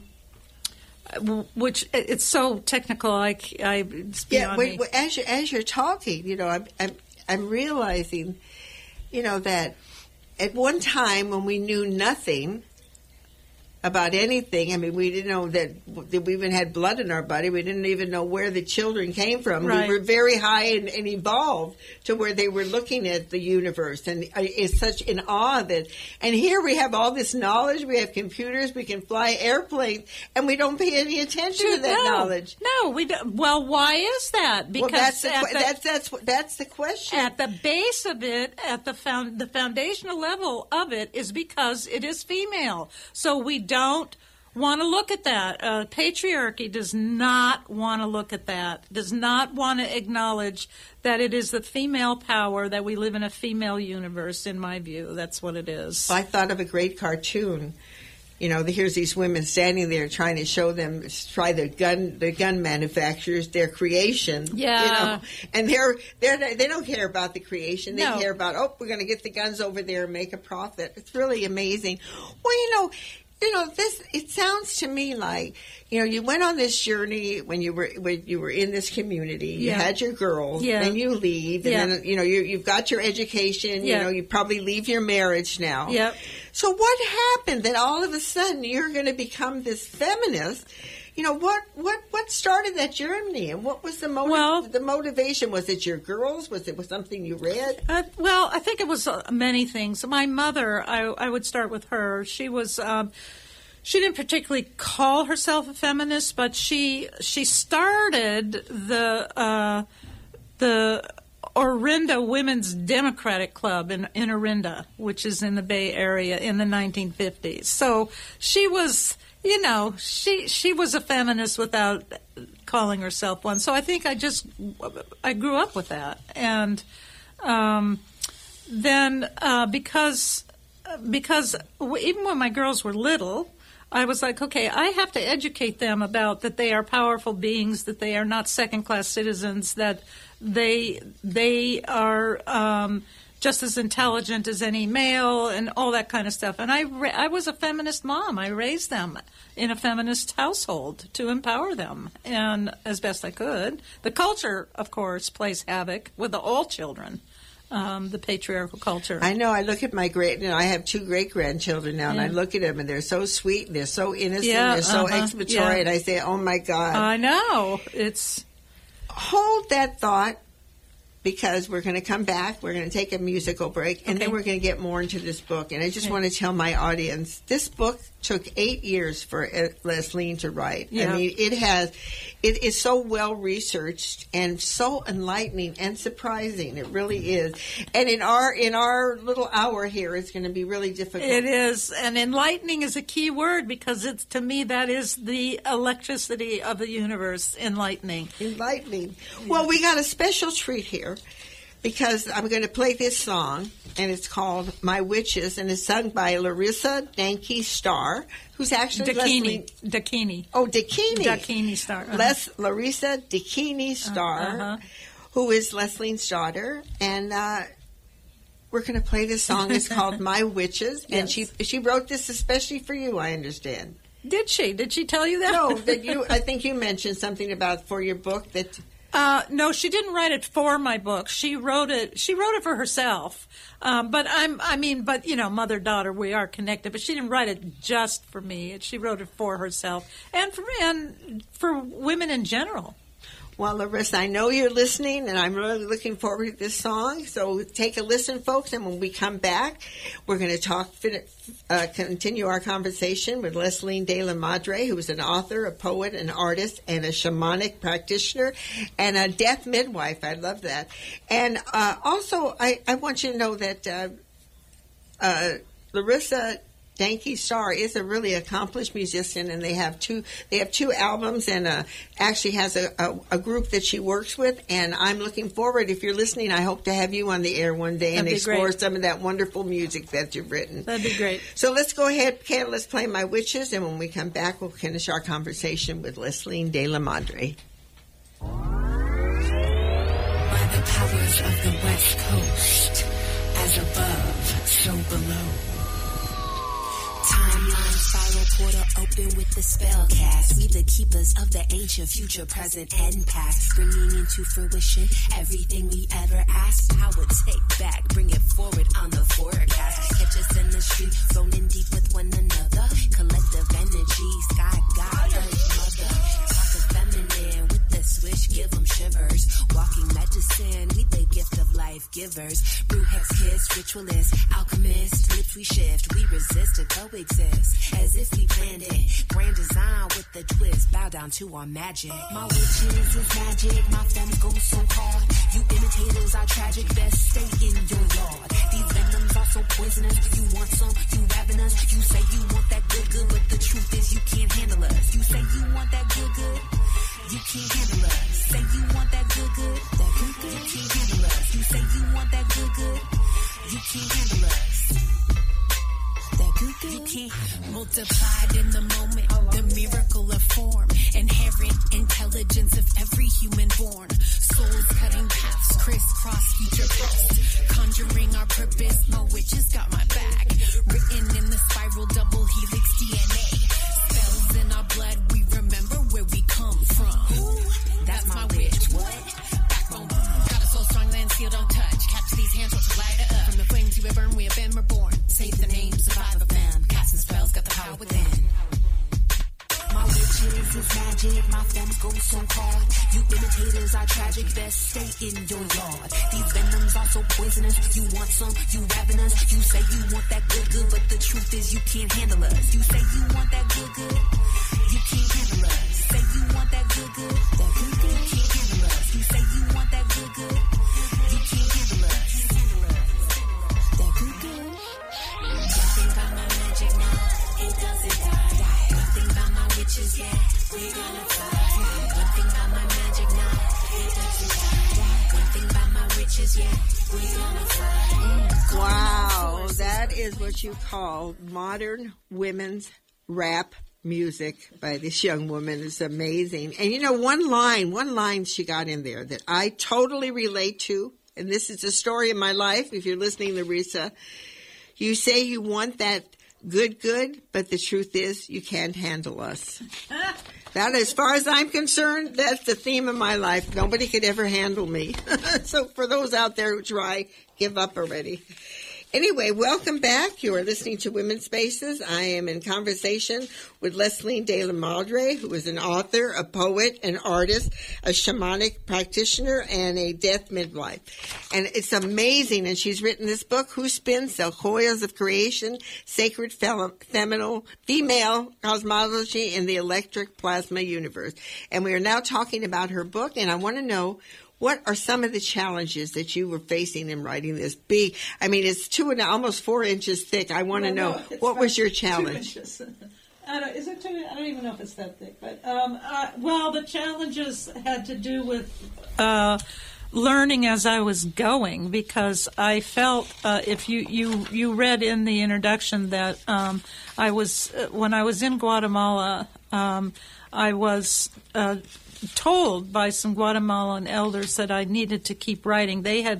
which it's so technical. I, I it's Yeah, beyond wait, me. wait, as you're, as you're talking, you know, I'm, I'm I'm realizing, you know, that at one time when we knew nothing about anything, I mean, we didn't know that, that we even had blood in our body. We didn't even know where the children came from. Right. We were very high and, and evolved to where they were looking at the universe, and is such in awe of it. And here we have all this knowledge. We have computers. We can fly airplanes, and we don't pay any attention to that no, knowledge. No, we don't. Well, why is that? Because Well, that's the, at que- the- that's that's what- that's the question. At the base of it, at the found, the foundational level of it, is because it is female. So we don't want to look at that. Uh, patriarchy does not want to look at that. Does not want to acknowledge that it is the female power, that we live in a female universe. In my view, that's what it is. I thought of a great cartoon. You know, here's these women standing there trying to show them, try the gun, the gun manufacturers, their creation. Yeah. You know, and they're they're they don't care about the creation. They No. care about, oh, we're going to get the guns over there and make a profit. It's really amazing. Well, you know. You know, this, it sounds to me like, you know, you went on this journey when you were when you were in this community. You Yeah. had your girls, Yeah. then you leave, and Yeah. then you know you, you've got your education. Yeah. You know, you probably leave your marriage now. Yep. So what happened that all of a sudden you're going to become this feminist? You know, what what what started that journey, and what was the motiv- Well- the motivation? Was it your girls? Was it was something you read? Uh, well, I think it was uh, many things. My mother, I, I would start with her. She was, um, she didn't particularly call herself a feminist, but she she started the uh, the Orinda Women's Democratic Club in, in Orinda, which is in the Bay Area, in the nineteen fifties. So she was, you know, she she was a feminist without calling herself one. So I think I just I grew up with that, and um, then uh, because because even when my girls were little, I was like, okay, I have to educate them about that they are powerful beings, that they are not second-class citizens, that they they are um, just as intelligent as any male, and all that kind of stuff. And I ra- I was a feminist mom. I raised them in a feminist household to empower them, and as best I could. The culture, of course, plays havoc with all children. Um, the patriarchal culture. I know. I look at my great. You know, I have two great grandchildren now, and I Yeah. look at them, and they're so sweet, and they're so innocent, Yeah, they're so uh-huh, exploratory, yeah. and I say, "Oh my God!" I know. It's Hold that thought, because we're going to come back. We're going to take a musical break, and Okay. then we're going to get more into this book. And I just want to tell my audience, this book took eight years for uh, Lesline to write. Yeah. I mean, it has, it is so well researched and so enlightening and surprising. It really is. And in our in our little hour here, it's going to be really difficult. It is, and enlightening is a key word, because it's, to me, that is the electricity of the universe. Enlightening. Enlightening. Well, we got a special treat here, because I'm going to play this song, and it's called My Witches, and it's sung by Larissa Danke Starr, who's actually Dakini. Leslie. Dakini. Oh, Dakini. Dakini Starr. Uh-huh. Les, Larissa Dakini Starr, Uh-huh. who is Lesline's daughter, and uh, we're going to play this song. It's called My Witches, and Yes. she she wrote this especially for you, I understand. Did she? Did she tell you that? No, that you. I think you mentioned something about for your book that. Uh, no, she didn't write it for my book. She wrote it. She wrote it for herself. Um, but I'm. I mean, but you know, mother daughter, we are connected. But she didn't write it just for me. She wrote it for herself and for and for women in general. Well, Larissa, I know you're listening, and I'm really looking forward to this song. So take a listen, folks, and when we come back, we're going to talk, uh, continue our conversation with Lesline de la Madre, who is an author, a poet, an artist, and a shamanic practitioner, and a death midwife. I love that. And uh, also, I, I want you to know that uh, uh, Larissa Danke Starr is a really accomplished musician, and they have two. They have two albums, and uh, actually has a, a, a group that she works with. And I'm looking forward. If you're listening, I hope to have you on the air one day and That'd be explore great. some of that wonderful music that you've written. That'd be great. So let's go ahead, Ken. Let's play My Witches, and when we come back, we'll finish our conversation with Lesline de la Madre. By the powers of the West Coast, as above, so below. Timeline spiral portal open with the spell cast. We the keepers of the ancient future, present, and past. Bringing into fruition everything we ever asked. Power take back, bring it forward on the forecast. Catch us in the street, rolling deep with one another. Collective energy, sky god, earth mother. Talk of feminine with the swish, give them shivers. Walking medicine, we the gift of life givers. Brew hex kiss, ritualists, alchemists. Lips we shift, we resist to coexist. As if we planned it. Grand design with the twist. Bow down to our magic. My witches is magic. My family goes so hard. You imitators are tragic. Best stay in your yard. These venoms are so poisonous. You want some, you ravenous. You say you want that good good, but the truth is you can't handle us. You say you want that good good. You can't handle us. Say you want that good good. That good good. You can't handle us. You say you want that good good. You can't handle us. That good good. You can't. Multiplied in the moment. The miracle of form. Inherent intelligence of every human born. Souls cutting paths. Crisscross future past. Conjuring our purpose. My witches got my back. Written in the spiral double helix D N A. Spells in this is magic. My femmes go so hard. You imitators are tragic. Best stay in your yard. These venoms are so poisonous. You want some, you ravenous. You say you want that good, good, but the truth is you can't handle us. You say you want that good, good. You can't handle us. Say you want that good, good. That good, good. You can't handle us. You say you want that good, good. You can't handle us. That good, good. Nothing about my magic, no. It doesn't die. Nothing about my witches, yeah. We gonna fly. Nothing about my magic, no. It doesn't die. Nothing about my witches, yeah. We gonna fly. Wow, that is what you call modern women's rap music by this young woman. Is amazing. And you know, one line, one line she got in there that I totally relate to, and this is a story of my life, if you're listening, Larissa. You say you want that good, good, but the truth is you can't handle us. That, as far as I'm concerned, that's the theme of my life. Nobody could ever handle me. So for those out there who try, give up already. Anyway, welcome back. You are listening to Women's Spaces. I am in conversation with Lesline de la Madre, who is an author, a poet, an artist, a shamanic practitioner, and a death midwife. And it's amazing. And she's written this book, Who Spins the Joyas of Creation, Sacred Feminine, Female Cosmology in the Electric Plasma Universe. And we are now talking about her book, and I want to know, what are some of the challenges that you were facing in writing this big? I mean, it's two and almost four inches thick. I want to well, know, no, what was your challenge? Two inches. I don't, is it two? I don't even know if it's that thick. But um, uh, well, the challenges had to do with uh, learning as I was going, because I felt uh, if you, you you read in the introduction that um, I was uh, when I was in Guatemala, um, I was. Uh, told by some Guatemalan elders that I needed to keep writing. They had,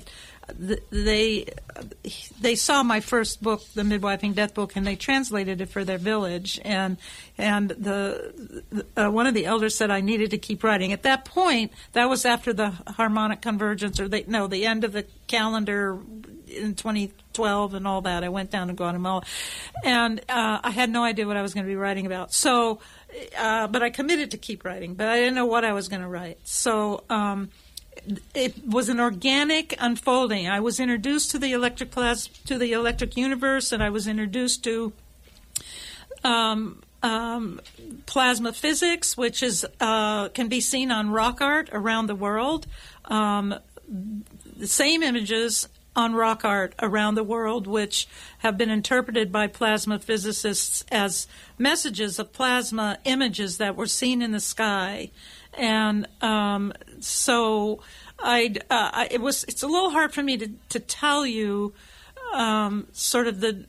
they, they saw my first book, the Midwifing Death Book, and they translated it for their village. And and the uh, one of the elders said I needed to keep writing. At that point, that was after the harmonic convergence, or they, no, the end of the calendar in twenty twelve and all that. I went down to Guatemala, and uh, I had no idea what I was going to be writing about. So. Uh, but I committed to keep writing, but I didn't know what I was going to write. So um, it was an organic unfolding. I was introduced to the electric plas- to the electric universe, and I was introduced to um, um, plasma physics, which is uh, can be seen on rock art around the world. Um, the same images on rock art around the world, which have been interpreted by plasma physicists as messages of plasma images that were seen in the sky. And um, so I'd, uh, I, it was, it's a little hard for me to, to tell you um, sort of the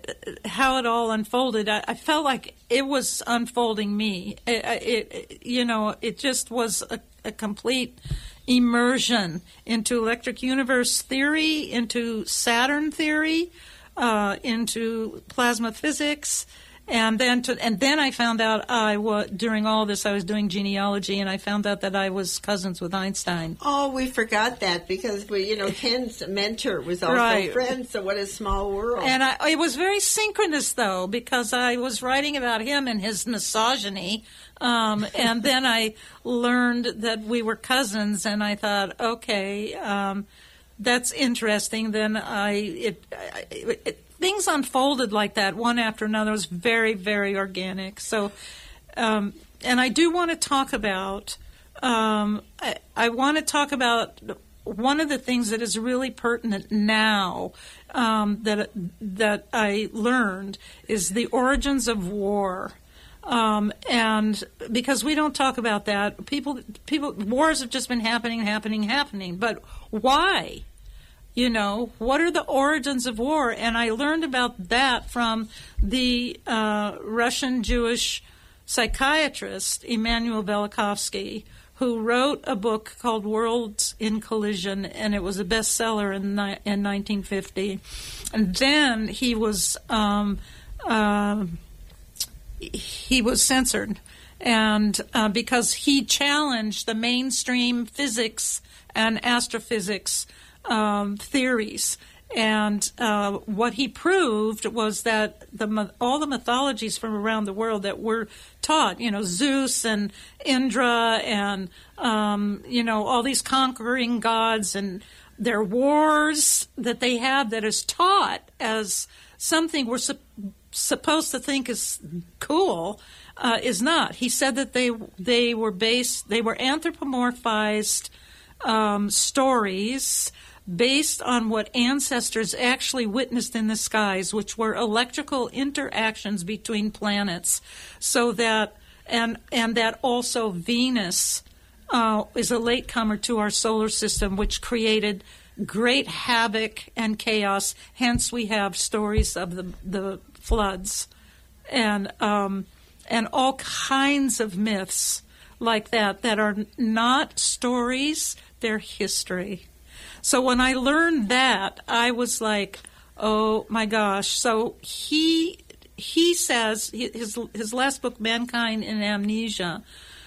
how it all unfolded. I, I felt like it was unfolding me. It, it, you know, it just was a, a complete immersion into electric universe theory, into Saturn theory, uh, into plasma physics, and then to, and then I found out I was during all this I was doing genealogy, and I found out that I was cousins with Einstein. Oh, we forgot that because we, you know, Ken's mentor was also right. friends. So what a small world! And I, it was very synchronous though, because I was writing about him and his misogyny. Um, and then I learned that we were cousins, and I thought, okay, um, that's interesting. Then I, it, it, it, things unfolded like that, one after another. It was very, very organic. So, um, and I do want to talk about, um, I, I want to talk about one of the things that is really pertinent now um, that that I learned is the origins of war. Um, and because we don't talk about that, people, people, wars have just been happening, happening, happening. But why? You know, what are the origins of war? And I learned about that from the uh, Russian Jewish psychiatrist Immanuel Velikovsky, who wrote a book called Worlds in Collision, and it was a bestseller in ni- in nineteen fifty. And then he was. Um, uh, He was censored, and uh, because he challenged the mainstream physics and astrophysics um, theories, And uh, what he proved was that the all the mythologies from around the world that were taught, you know, Zeus and Indra and, um, you know, all these conquering gods and their wars that they have that is taught as something we're su- supposed to think is cool uh, is not. He said that they they were based, they were anthropomorphized um, stories based on what ancestors actually witnessed in the skies, which were electrical interactions between planets, so that and and that also Venus uh, is a latecomer to our solar system, which created great havoc and chaos. Hence, we have stories of the the floods and um, and all kinds of myths like that that are not stories; they're history. So when I learned that, I was like, "Oh my gosh!" So he he says his his last book, Mankind in Amnesia,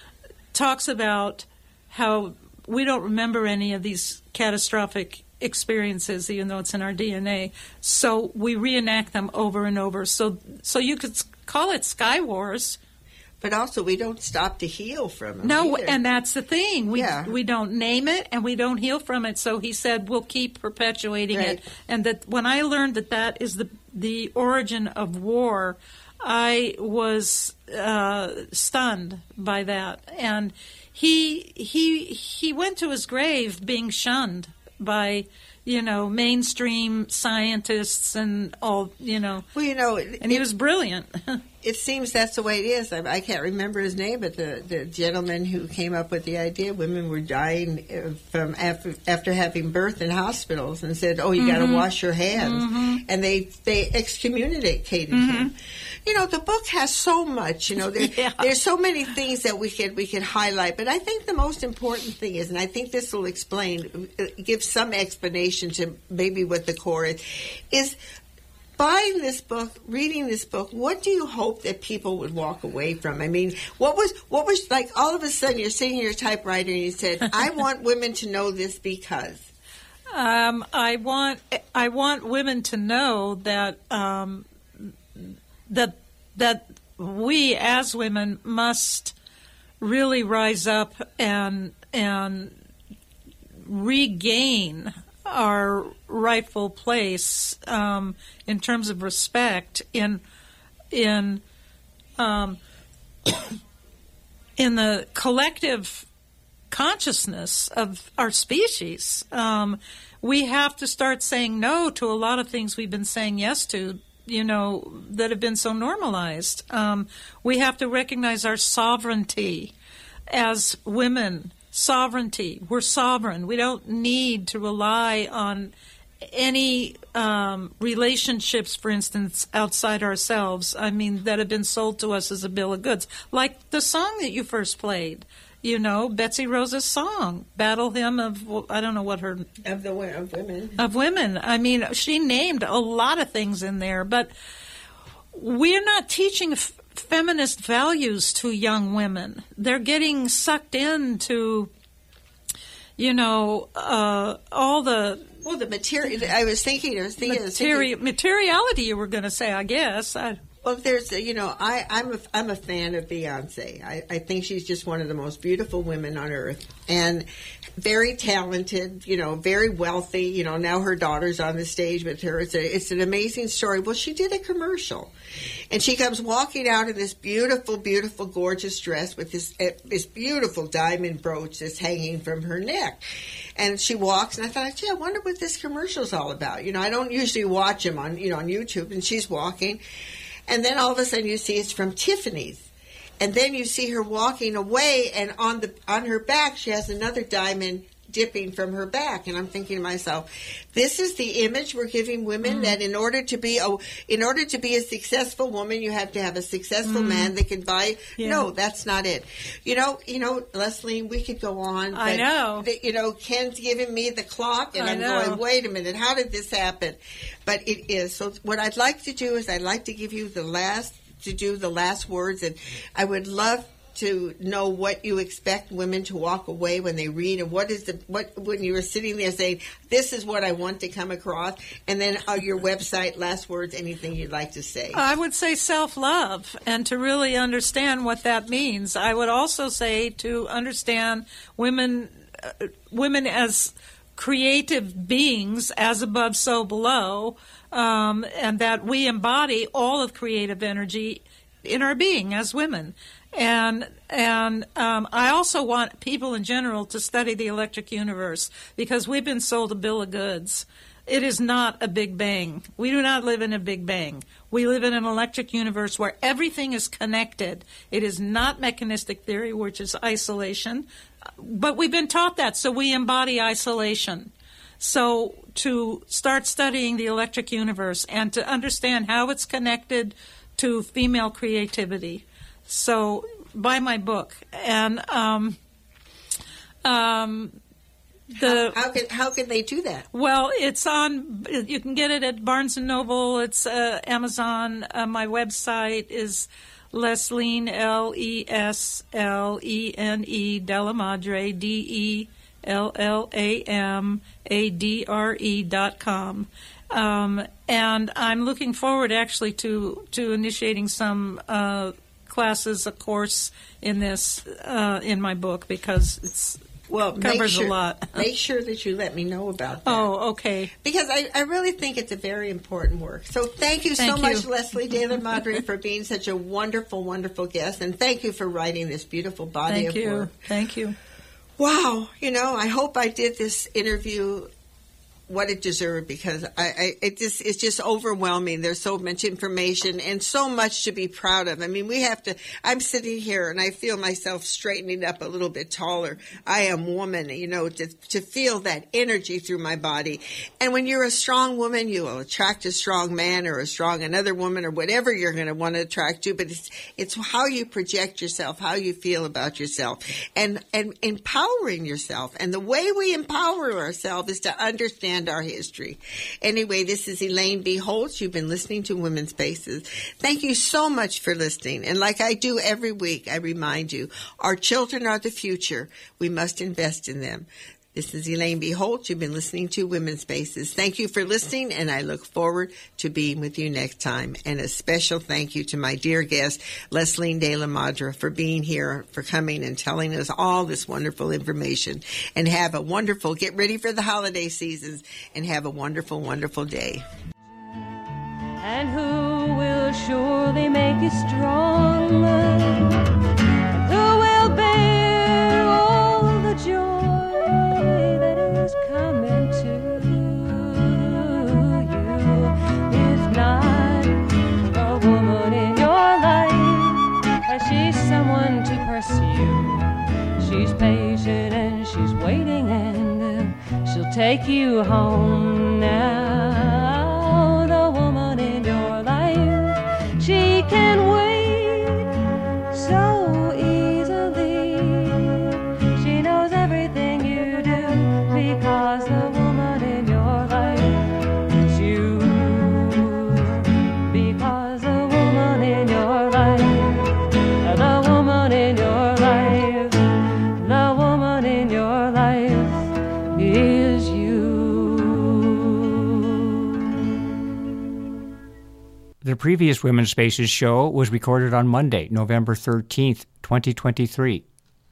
talks about how we don't remember any of these catastrophic experiences, even though it's in our D N A. So we reenact them over and over. So so you could call it Sky Wars. But also, we don't stop to heal from them. No, either. and that's the thing. We Yeah. we don't name it, and we don't heal from it. So he said we'll keep perpetuating Right. it. And that when I learned that that is the the origin of war, I was uh, stunned by that. And he he he went to his grave being shunned by, you know, mainstream scientists and all, you know. Well, you know, And he was brilliant. it seems that's the way it is. I, I can't remember his name, but the, the gentleman who came up with the idea, women were dying uh, from after, after having birth in hospitals, and said, "Oh, you Mm-hmm. got to wash your hands," mm-hmm. and they they excommunicated mm-hmm. him. You know, the book has so much. You know, there, Yeah. there's so many things that we could we could highlight, but I think the most important thing is, and I think this will explain, uh, give some explanation to maybe what the core is, is. Buying this book, reading this book, what do you hope that people would walk away from? I mean, what was what was like all of a sudden you're sitting at your typewriter and you said, "I want women to know this because." Um, I want I want women to know that um, that that we as women must really rise up and and regain our rightful place um, in terms of respect in in um, in the collective consciousness of our species. Um, we have to start saying no to a lot of things we've been saying yes to, you know, that have been so normalized. Um, we have to recognize our sovereignty as women. Sovereignty. We're sovereign. We don't need to rely on any um, relationships, for instance, outside ourselves. I mean, that have been sold to us as a bill of goods. Like the song that you first played, you know, Betsy Rose's song, Battle Hymn of, I don't know what her... Of the of women. Of women. I mean, she named a lot of things in there, but we're not teaching f- feminist values to young women. They're getting sucked into, you know, uh, all the... Well, the material. I was thinking. I was thinking. I was thinking Materi- materiality, you were going to say, I guess. I, Well, there's, a, you know, I, I'm a, I'm a fan of Beyonce. I, I think she's just one of the most beautiful women on earth, and very talented. You know, very wealthy. You know, now her daughter's on the stage with her. It's a, it's an amazing story. Well, she did a commercial, and she comes walking out in this beautiful, beautiful, gorgeous dress with this uh, this beautiful diamond brooch that's hanging from her neck. And she walks, and I thought, gee, I wonder what this commercial's all about. You know, I don't usually watch them on, you know, on YouTube. And she's walking. And then all of a sudden you see it's from Tiffany's. And then you see her walking away, and on the on her back she has another diamond dipping from her back. And I'm thinking to myself, this is the image we're giving women, mm. that in order to be a in order to be a successful woman, you have to have a successful mm. man that can buy. Yeah. No, that's not it. You know, you know, Leslie, we could go on. I but, know. The, you know, Ken's giving me the clock, and I I'm know. going, wait a minute, how did this happen? But it is. So what I'd like to do is I'd like to give you the last, to do the last words, and I would love to know what you expect women to walk away when they read, and what is the what when you were sitting there saying, "This is what I want to come across," and then uh, your website, last words, anything you'd like to say? I would say self-love, and to really understand what that means. I would also say to understand women, uh, women as creative beings, as above, so below, um, and that we embody all of creative energy in our being as women. And and um, I also want people in general to study the electric universe, because we've been sold a bill of goods. It is not a big bang. We do not live in a big bang. We live in an electric universe where everything is connected. It is not mechanistic theory, which is isolation, but we've been taught that, so we embody isolation. So to start studying the electric universe and to understand how it's connected to female creativity. So buy my book. And um, um, the how, how can how can they do that? Well, it's on. You can get it at Barnes and Noble. It's uh, Amazon. Uh, my website is Lesline, L E S L E N E Della Madre, D E L L A M A D R E dot com. Um, and I'm looking forward actually to to initiating some uh, classes, a course in this uh, in my book, because it's well covers make sure, a lot. Make sure that you let me know about that. Oh, okay. Because I, I really think it's a very important work. So thank you Thank so you. much, Leslie De La Madre, for being such a wonderful, wonderful guest, and thank you for writing this beautiful body Thank of you. work. Thank you. Wow, you know, I hope I did this interview what it deserved, because I, I it just it's just overwhelming. There's so much information and so much to be proud of. I mean, we have to. I'm sitting here and I feel myself straightening up a little bit taller. I am woman, you know, to to feel that energy through my body. And when you're a strong woman, you will attract a strong man or a strong another woman or whatever you're going to want to attract to. But it's it's how you project yourself, how you feel about yourself, and and empowering yourself. And the way we empower ourselves is to understand our history. Anyway, this is Elaine B. Holtz. You've been listening to Women's Spaces. Thank you so much for listening. And like I do every week, I remind you, our children are the future. We must invest in them. This is Elaine B. Holtz. You've been listening to Women's Spaces. Thank you for listening, and I look forward to being with you next time. And a special thank you to my dear guest, Lesline De La Madre, for being here, for coming and telling us all this wonderful information. And have a wonderful, get ready for the holiday seasons, and have a wonderful, wonderful day. And who will surely make you stronger? Who will bear all the joy that is coming to you? If not a woman in your life, as she's someone to pursue. She's patient and she's waiting, and uh, she'll take you home now. The woman in your life, she can wait so easily. She knows everything you do, because the woman in your life is you. Because the woman in your life, the woman in your life, the woman in your life is you. The previous Women's Spaces show was recorded on Monday, November thirteenth, twenty twenty-three.